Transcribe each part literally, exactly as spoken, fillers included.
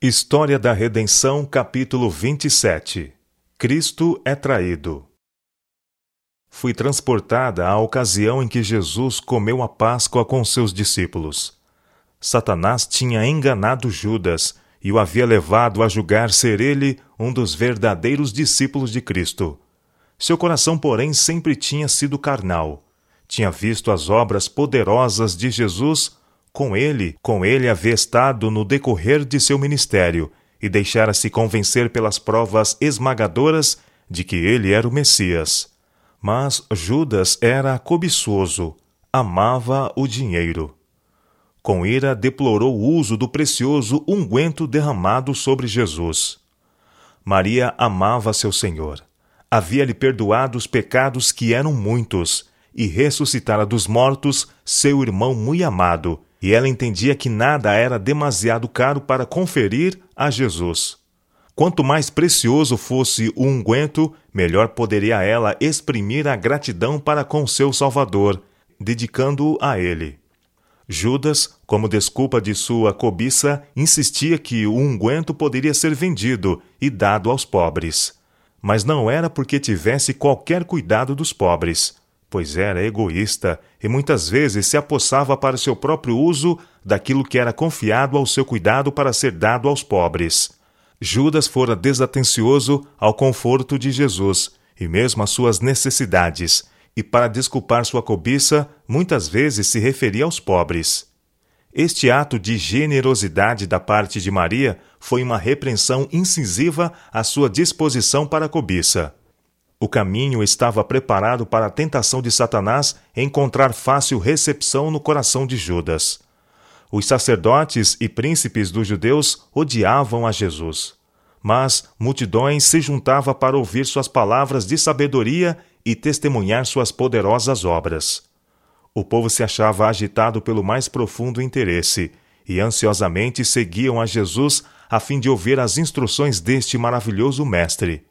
História da Redenção, capítulo vinte e sete. Cristo é traído. Fui transportada à ocasião em que Jesus comeu a Páscoa com seus discípulos. Satanás tinha enganado Judas e o havia levado a julgar ser ele um dos verdadeiros discípulos de Cristo. Seu coração, porém, sempre tinha sido carnal. Tinha visto as obras poderosas de Jesus. Com ele, com ele havia estado no decorrer de seu ministério e deixara-se convencer pelas provas esmagadoras de que ele era o Messias. Mas Judas era cobiçoso, amava o dinheiro. Com ira deplorou o uso do precioso unguento derramado sobre Jesus. Maria amava seu Senhor. Havia-lhe perdoado os pecados que eram muitos e ressuscitara dos mortos seu irmão muito amado, e ela entendia que nada era demasiado caro para conferir a Jesus. Quanto mais precioso fosse o unguento, melhor poderia ela exprimir a gratidão para com seu Salvador, dedicando-o a ele. Judas, como desculpa de sua cobiça, insistia que o unguento poderia ser vendido e dado aos pobres. Mas não era porque tivesse qualquer cuidado dos pobres, pois era egoísta e muitas vezes se apossava para seu próprio uso daquilo que era confiado ao seu cuidado para ser dado aos pobres. Judas fora desatencioso ao conforto de Jesus e mesmo às suas necessidades, e para desculpar sua cobiça, muitas vezes se referia aos pobres. Este ato de generosidade da parte de Maria foi uma repreensão incisiva à sua disposição para a cobiça. O caminho estava preparado para a tentação de Satanás encontrar fácil recepção no coração de Judas. Os sacerdotes e príncipes dos judeus odiavam a Jesus, mas multidões se juntavam para ouvir suas palavras de sabedoria e testemunhar suas poderosas obras. O povo se achava agitado pelo mais profundo interesse e ansiosamente seguiam a Jesus a fim de ouvir as instruções deste maravilhoso mestre.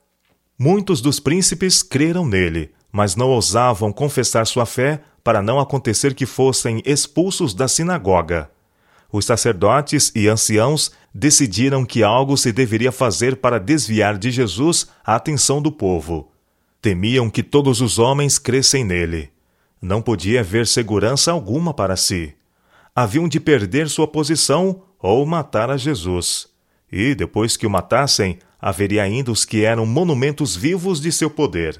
Muitos dos príncipes creram nele, mas não ousavam confessar sua fé para não acontecer que fossem expulsos da sinagoga. Os sacerdotes e anciãos decidiram que algo se deveria fazer para desviar de Jesus a atenção do povo. Temiam que todos os homens cressem nele. Não podia haver segurança alguma para si. Haviam de perder sua posição ou matar a Jesus. E, depois que o matassem, haveria ainda os que eram monumentos vivos de seu poder.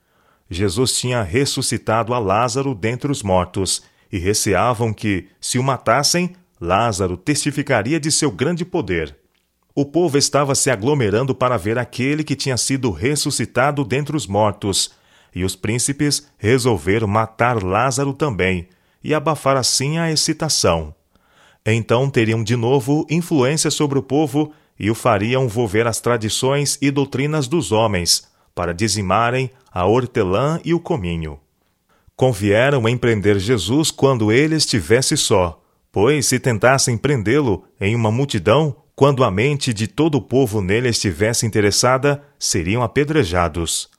Jesus tinha ressuscitado a Lázaro dentre os mortos, e receavam que, se o matassem, Lázaro testificaria de seu grande poder. O povo estava se aglomerando para ver aquele que tinha sido ressuscitado dentre os mortos, e os príncipes resolveram matar Lázaro também, e abafar assim a excitação. Então teriam de novo influência sobre o povo e o fariam volver às tradições e doutrinas dos homens, para dizimarem a hortelã e o cominho. Convieram em prender Jesus quando ele estivesse só, pois se tentassem prendê-lo em uma multidão, quando a mente de todo o povo nele estivesse interessada, seriam apedrejados.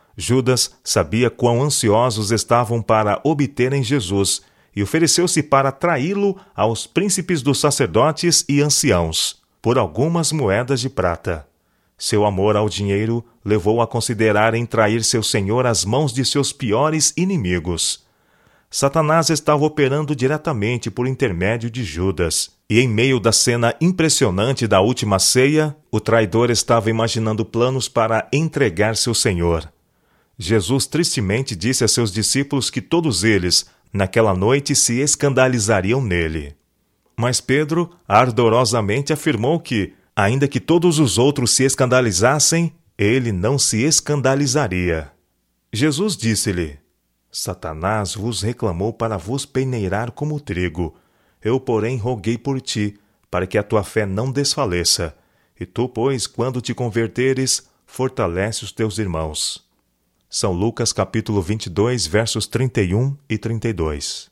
Judas sabia quão ansiosos estavam para obterem Jesus, e ofereceu-se para traí-lo aos príncipes dos sacerdotes e anciãos, por algumas moedas de prata. Seu amor ao dinheiro levou a considerarem trair seu Senhor às mãos de seus piores inimigos. Satanás estava operando diretamente por intermédio de Judas, e em meio da cena impressionante da última ceia, o traidor estava imaginando planos para entregar seu Senhor. Jesus tristemente disse a seus discípulos que todos eles, naquela noite, se escandalizariam nele. Mas Pedro ardorosamente afirmou que, ainda que todos os outros se escandalizassem, ele não se escandalizaria. Jesus disse-lhe: Satanás vos reclamou para vos peneirar como trigo. Eu, porém, roguei por ti, para que a tua fé não desfaleça. E tu, pois, quando te converteres, fortalece os teus irmãos. São Lucas capítulo vinte e dois, versos trinta e um e trinta e dois.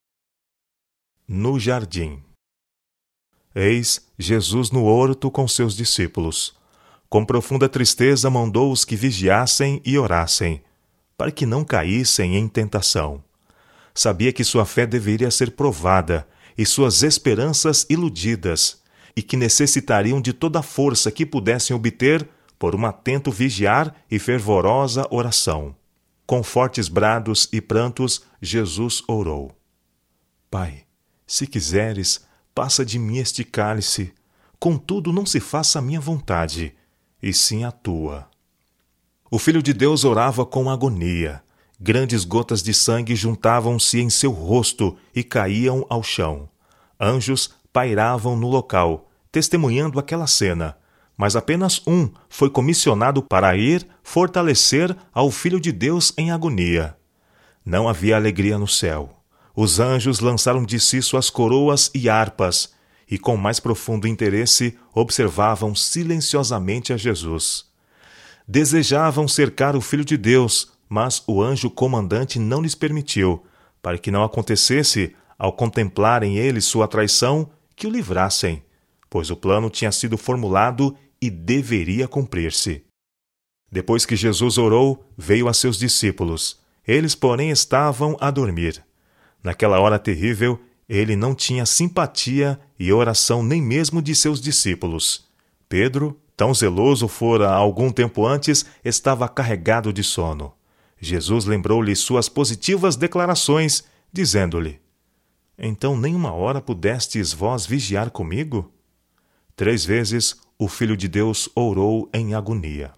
No jardim. Eis Jesus no horto com seus discípulos. Com profunda tristeza mandou os que vigiassem e orassem, para que não caíssem em tentação. Sabia que sua fé deveria ser provada e suas esperanças iludidas, e que necessitariam de toda a força que pudessem obter por um atento vigiar e fervorosa oração. Com fortes brados e prantos, Jesus orou: Pai, se quiseres, passa de mim este cálice. Contudo, não se faça a minha vontade, e sim a tua. O Filho de Deus orava com agonia. Grandes gotas de sangue juntavam-se em seu rosto e caíam ao chão. Anjos pairavam no local, testemunhando aquela cena, mas apenas um foi comissionado para ir fortalecer ao Filho de Deus em agonia. Não havia alegria no céu. Os anjos lançaram de si suas coroas e harpas, e com mais profundo interesse observavam silenciosamente a Jesus. Desejavam cercar o Filho de Deus, mas o anjo comandante não lhes permitiu, para que não acontecesse, ao contemplarem eles sua traição, que o livrassem, pois o plano tinha sido formulado e deveria cumprir-se. Depois que Jesus orou, veio a seus discípulos. Eles, porém, estavam a dormir. Naquela hora terrível, ele não tinha simpatia e oração nem mesmo de seus discípulos. Pedro, tão zeloso fora algum tempo antes, estava carregado de sono. Jesus lembrou-lhe suas positivas declarações, dizendo-lhe: Então nem uma hora pudestes vós vigiar comigo? Três vezes o Filho de Deus orou em agonia.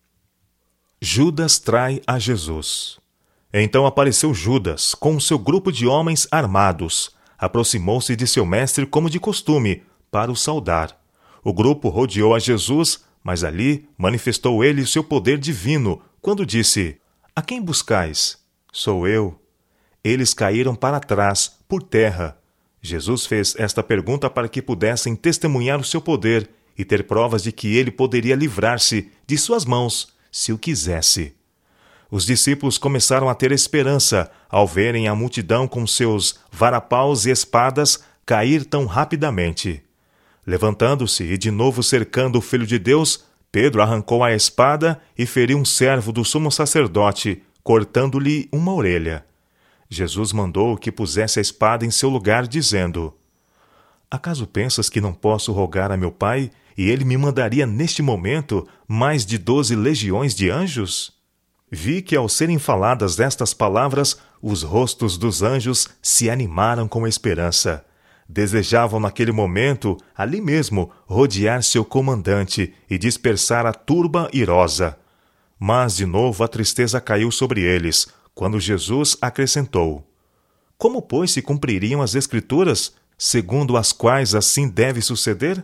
Judas trai a Jesus. Então apareceu Judas, com o seu grupo de homens armados. Aproximou-se de seu mestre como de costume, para o saudar. O grupo rodeou a Jesus, mas ali manifestou ele seu poder divino, quando disse: A quem buscais? Sou eu. Eles caíram para trás, por terra. Jesus fez esta pergunta para que pudessem testemunhar o seu poder e ter provas de que ele poderia livrar-se de suas mãos, se o quisesse. Os discípulos começaram a ter esperança ao verem a multidão com seus varapaus e espadas cair tão rapidamente. Levantando-se e de novo cercando o Filho de Deus, Pedro arrancou a espada e feriu um servo do sumo sacerdote, cortando-lhe uma orelha. Jesus mandou que pusesse a espada em seu lugar, dizendo: Acaso pensas que não posso rogar a meu Pai, e ele me mandaria neste momento mais de doze legiões de anjos? Vi que, ao serem faladas estas palavras, os rostos dos anjos se animaram com esperança. Desejavam naquele momento, ali mesmo, rodear seu comandante e dispersar a turba irosa. Mas, de novo, a tristeza caiu sobre eles, quando Jesus acrescentou: Como, pois, se cumpririam as Escrituras, segundo as quais assim deve suceder?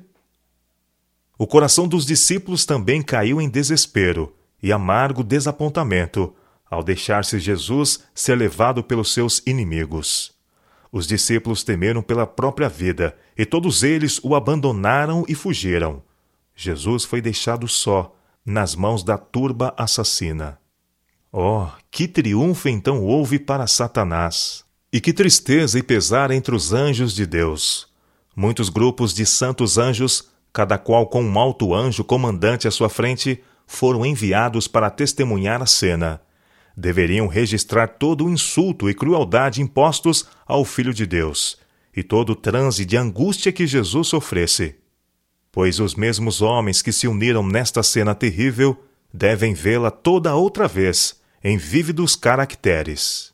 O coração dos discípulos também caiu em desespero e amargo desapontamento, ao deixar-se Jesus ser levado pelos seus inimigos. Os discípulos temeram pela própria vida, e todos eles o abandonaram e fugiram. Jesus foi deixado só, nas mãos da turba assassina. Oh, que triunfo então houve para Satanás! E que tristeza e pesar entre os anjos de Deus! Muitos grupos de santos anjos, cada qual com um alto anjo comandante à sua frente, foram enviados para testemunhar a cena. Deveriam registrar todo o insulto e crueldade impostos ao Filho de Deus, e todo o transe de angústia que Jesus sofresse. Pois os mesmos homens que se uniram nesta cena terrível devem vê-la toda outra vez, em vívidos caracteres.